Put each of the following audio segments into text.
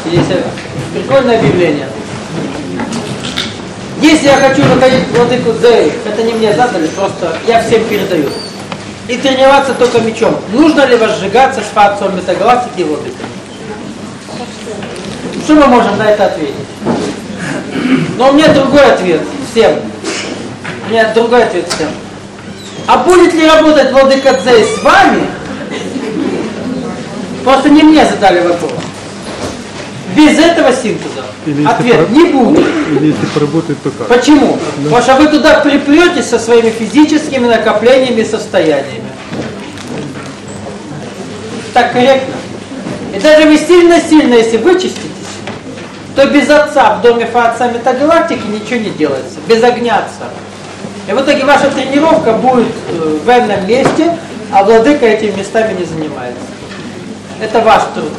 Здесь прикольное объявление. Если я хочу находить владыку Дзэй, это не мне задали, просто я всем передаю. И тренироваться только мечом. Нужно ли возжигаться с фактором метагалактики и владыкой? Что мы можем на это ответить? Но у меня другой ответ всем. У меня другой ответ всем. А будет ли работать владыка Дзэй с вами? Просто не мне задали вопрос. Без этого синтеза ответ не будет. Или если поработает, то как? Почему? Да. Потому что вы туда припретесь со своими физическими накоплениями и состояниями. Так корректно. И даже вы сильно-сильно, если вычиститесь, то без отца в доме Фа-Отца Метагалактики ничего не делается. Без огня отца. И в итоге ваша тренировка будет в энном месте, а владыка этими местами не занимается. Это ваш труд.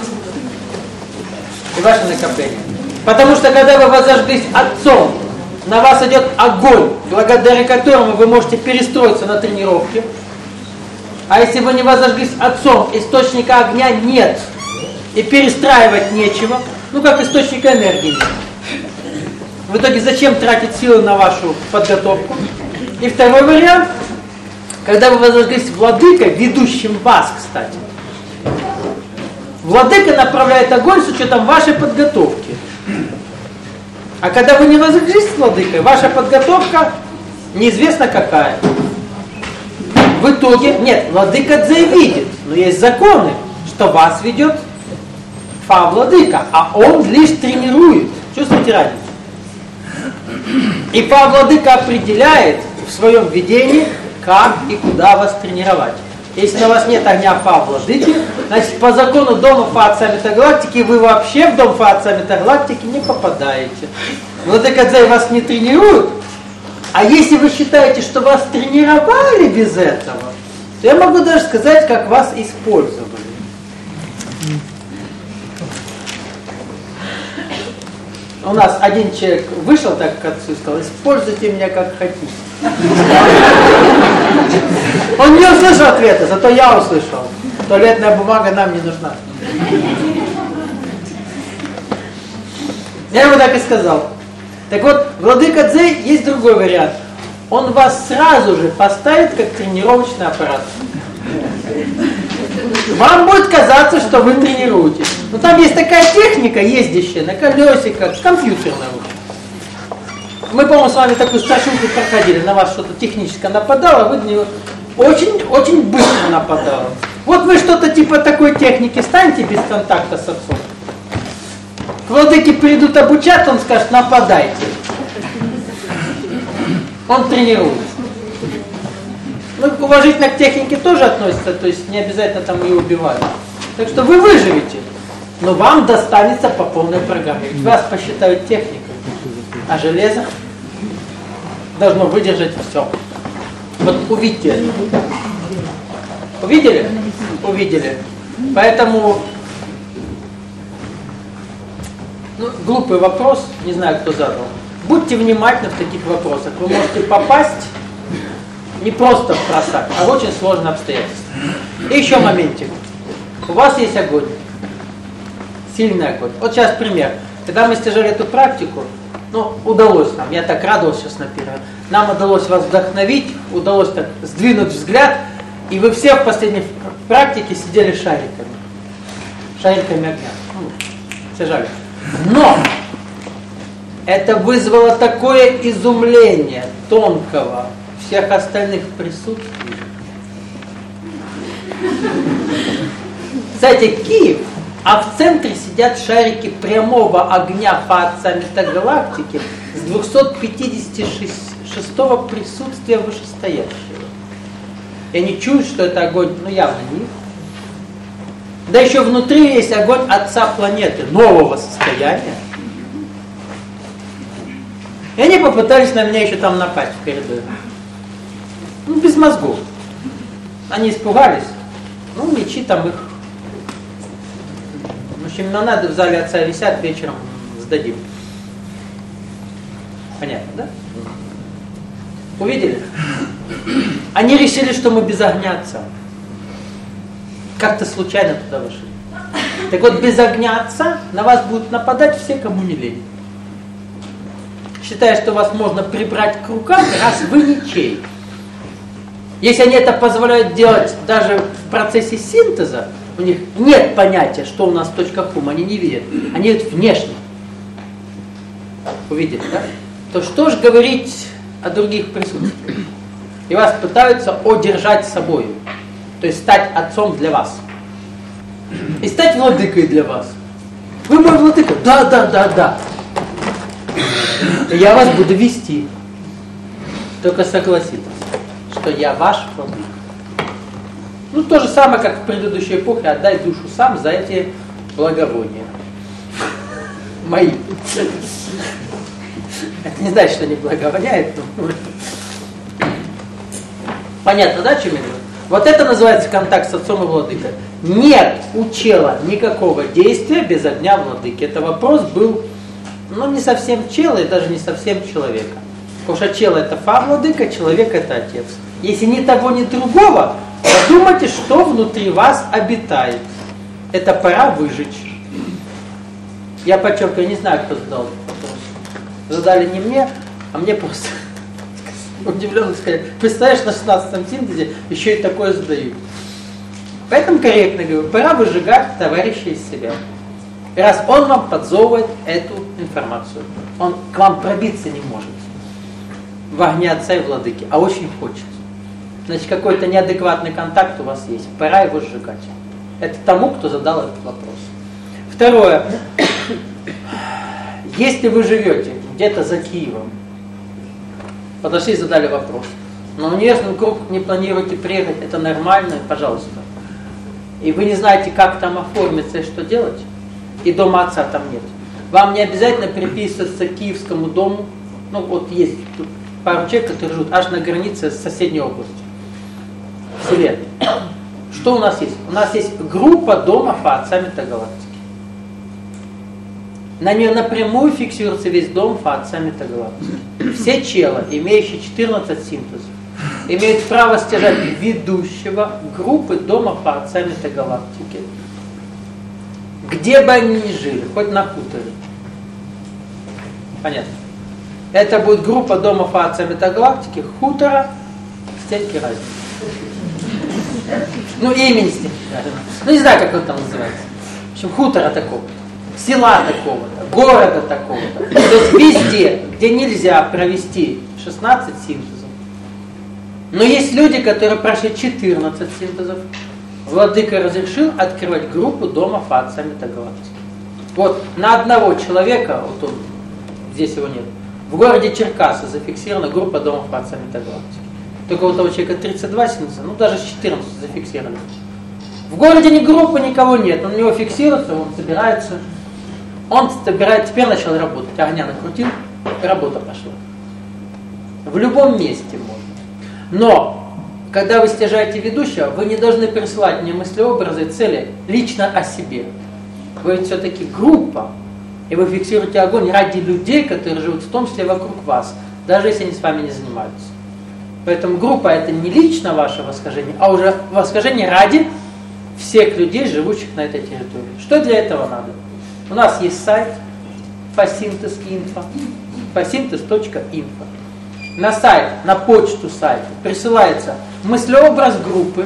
И ваше накопление. Потому что когда вы возожглись Отцом, на вас идет огонь, благодаря которому вы можете перестроиться на тренировке. А если вы не возожглись Отцом, источника огня нет. И перестраивать нечего, ну как источника энергии нет. В итоге зачем тратить силы на вашу подготовку? И второй вариант, когда вы возожглись владыкой, ведущим вас, кстати. Владыка направляет огонь с учетом вашей подготовки. А когда вы не возожглись с владыкой, ваша подготовка неизвестно какая. В итоге, нет, владыка Дзэй видит, но есть законы, что вас ведет Фа-владыка, а он лишь тренирует. Чувствуете разницу? И Фа-владыка определяет в своем видении, как и куда вас тренировать. Если на вас нет огня Фа-владыки, значит по закону дома Фа-Отца Метагалактики вы вообще в дом Фа-Отца Метагалактики не попадаете. Владыка Дзэй вас не тренирует, а если вы считаете, что вас тренировали без этого, то я могу даже сказать, как вас использовали. У нас один человек вышел так к отцу и сказал: используйте меня как хотите. Он не услышал ответа, зато я услышал. Туалетная бумага нам не нужна. Я ему так и сказал. Так вот, владыка Дзэй есть другой вариант. Он вас сразу же поставит как тренировочный аппарат. Вам будет казаться, что вы тренируетесь. Но там есть такая техника, ездящая на колесиках, компьютерная. Мы, по-моему, с вами такую страшилку проходили. На вас что-то техническое нападало, вы на него очень быстро нападало. Вот вы что-то типа такой техники станьте без контакта с отцом. К владыке придут обучаться, он скажет: нападайте. Он тренируется. Ну, уважительно к технике тоже относится, то есть не обязательно там ее убивать. Так что вы выживете, но вам достанется по полной программе. Ведь вас посчитают техникой, а железо должно выдержать все. Вот увидите это. Увидели? Увидели. Поэтому, глупый вопрос, не знаю, кто задал. Будьте внимательны в таких вопросах. Вы можете попасть не просто в просак, а в очень сложные обстоятельства. И еще моментик. У вас есть огонь. Сильный огонь. Вот сейчас пример. Когда мы стяжали эту практику, удалось нам, я так радовался сейчас наперед, нам удалось вас вдохновить, удалось так сдвинуть взгляд, и вы все в последней практике сидели шариками. Шариками огня. Стяжали. Но это вызвало такое изумление тонкого всех остальных присутствий. Кстати, Киев, а в центре сидят шарики прямого огня Фа-Отца Метагалактики с 256-го присутствия вышестоящего. И они чуют, что это огонь, явно не их. Да еще внутри есть огонь Отца планеты, нового состояния. И они попытались на меня еще там напасть в коридоре. Без мозгов. Они испугались. Мечи там их. В общем, нанады в зале Отца висят, вечером сдадим. Понятно, да? Увидели? Они решили, что мы без огня Отца. Как-то случайно туда вышли. Так вот, без огня Отца на вас будут нападать все, кому не лень. Считая, что вас можно прибрать к рукам, раз вы ничей. Если они это позволяют делать даже в процессе синтеза, у них нет понятия, что у нас точка хум, они не видят. Они видят внешне. Увидели, да? То что ж говорить о других присутствиях? И вас пытаются одержать собой. То есть стать отцом для вас. И стать владыкой для вас. Вы мой владыка? Да. И я вас буду вести. Только согласитесь, что я ваш владыка. Ну, то же самое, как в предыдущей эпохе, отдай душу сам за эти благовония. Мои. Это не значит, что не благовоняет. Но... Понятно, да, чем я говорю? Вот это называется контакт с отцом и владыкой. Нет у чела никакого действия без огня владыки. Это вопрос был, не совсем чела и даже не совсем человека. Потому что чел это владыка, человек это отец. Если ни того, ни другого, подумайте, что внутри вас обитает. Это пора выжечь. Я подчеркиваю, не знаю, кто задал этот вопрос. Задали не мне, а мне просто удивленно сказали. Представляешь, на 16-м синтезе еще и такое задают. Поэтому корректно говорю, пора выжигать товарища из себя. И раз он вам подсовывает эту информацию, он к вам пробиться не может в огне Отца и Владыки, а очень хочет. Значит, какой-то неадекватный контакт у вас есть. Пора его сжигать. Это тому, кто задал этот вопрос. Второе. Если вы живете где-то за Киевом, подошли и задали вопрос, но в университетский круг не планируете приехать, это нормально, пожалуйста. И вы не знаете, как там оформиться и что делать, и дома Отца там нет. Вам не обязательно приписываться к Киевскому дому. Вот есть тут пару человек, которые живут аж на границе с соседней областью. Вселенной. Что у нас есть? У нас есть группа домов Отца Метагалактики. На нее напрямую фиксируется весь дом Отца Метагалактики. Все челы, имеющие 14 синтезов, имеют право стяжать ведущего группы дома Отца Метагалактики. Где бы они ни жили, хоть на хуторе. Понятно? Это будет группа домов Отца Метагалактики, хутора, стенки разницы. Имени стенки разницы. Не знаю, как он там называется. В общем, хутора такого-то, села такого-то, города такого-то. То есть везде, где нельзя провести 16 синтезов. Но есть люди, которые прошли 14 синтезов. Владыка разрешил открывать группу домов Отца Метагалактики. Вот на одного человека, вот он, здесь его нет, в городе Черкассы зафиксирована группа домов Отца Метагалактики. Только у того человека 32 синтеза, даже 14 зафиксированы. В городе ни группы, никого нет, он у него фиксируется, он собирается. Теперь начал работать, огня накрутил, и работа пошла. В любом месте можно. Но, когда вы стяжаете ведущего, вы не должны присылать мне мыслеобразы и цели лично о себе. Вы ведь все-таки группа, и вы фиксируете огонь ради людей, которые живут в том числе вокруг вас, даже если они с вами не занимаются. Поэтому группа это не лично ваше восхождение, а уже восхождение ради всех людей, живущих на этой территории. Что для этого надо? У нас есть сайт fasyntes.info, fasyntes.info. На сайт, на почту сайта присылается мыслеобраз группы,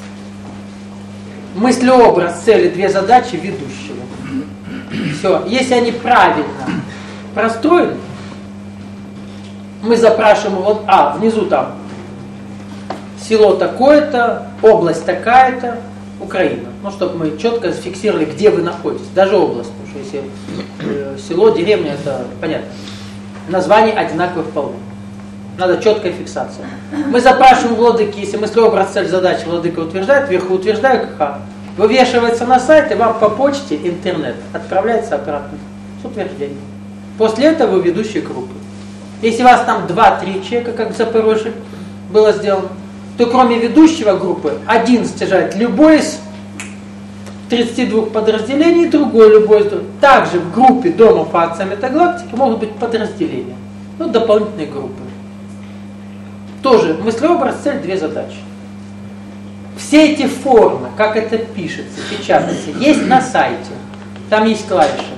мыслеобраз цели, 2 задачи ведущего. Все. Если они правильно простроены, мы запрашиваем внизу там село такое-то, область такая-то, Украина. Чтобы мы четко зафиксировали, где вы находитесь, даже область. Потому что если село, деревня, это понятно. Названия одинаковые вполне. Надо четкая фиксация. Мы запрашиваем владыки, если мыслеобраз, цель, задачи владыка утверждает, вверху утверждаю КХ. Вывешивается на сайте, вам по почте интернет отправляется обратно с утверждением. После этого вы ведущие группы. Если у вас там 2-3 человека, как в Запорожье было сделано, то кроме ведущего группы, один стяжает любой из 32 подразделений, другой любой из других. Также в группе домов Отца Метагалактики могут быть подразделения, дополнительные группы. Тоже мыслеобраз, цель, 2 задачи. Все эти формы, как это пишется, печатается, есть на сайте. Там есть клавиша.